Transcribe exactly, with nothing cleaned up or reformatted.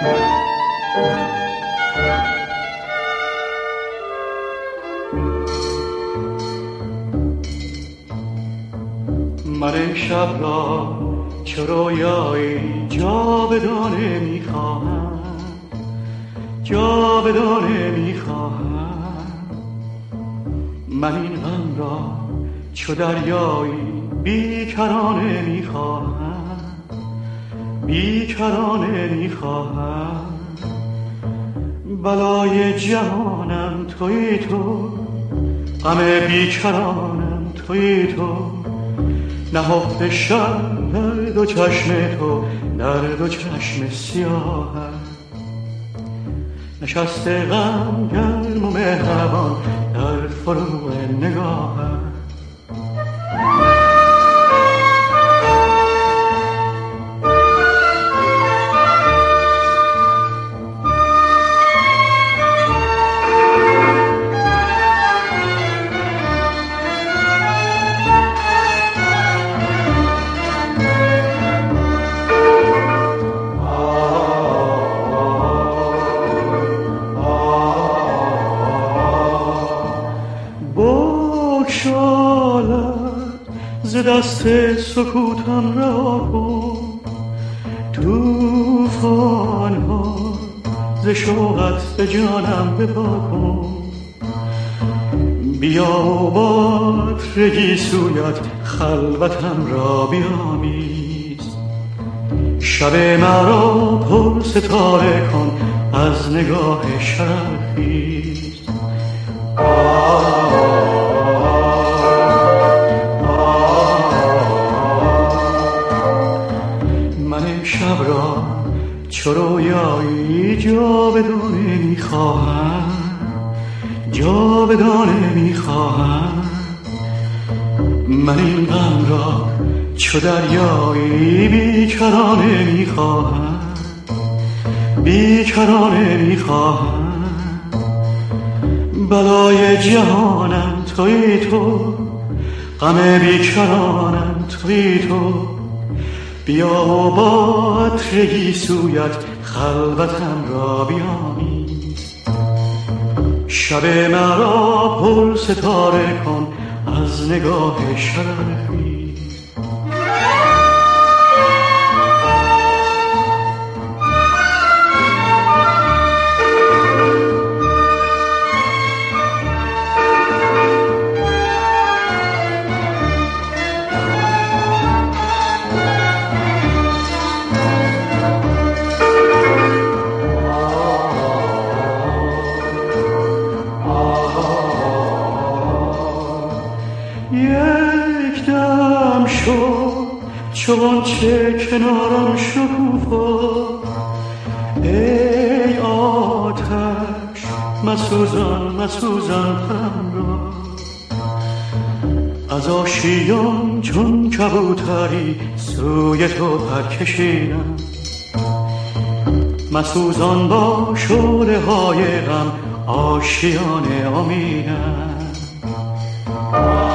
من امشب را چه رویایی جاودانه میخواهم، جاودانه میخواهم. من این غم را چو دریایی بیکرانه میخواهم، بیکرانه میخواهم. بلای جهانم تویی تو، غم بیکرانم تویی تو. نهفته شب در دو چشم تو، در دو چشم سیاهم. نشسته غم گرم و مهربان در فروغ نگاهم. ز دست سکوتم رها کن، طوفان ها ز شوقت به جانم بپا کن. بیا و با عطر سویت خلوتم را بیامیز. شب مرا پر ستاره کن از نگاه شرف‌خیز. شب را چو رویایی جاودانه میخواهم، جاودانه میخواهم. من این غم را چو دریایی بیکرانه میخواهم، بیکرانه میخواهم. بلای جهانم تویی تو، غم بیکرانم تویی تو. بیا و با عطر گیسویت خلوتم را بیامیز. شب مرا پر ستاره کن از نگاه شرف‌خیز. یک دم شو چون چه کنارم شکوفا. ای آتش مسوزان مسوزان غم را. از آشیان چون کبوتری سوی تو پر کشیدم. مسوزان با شعله های غم آشیان امیدم.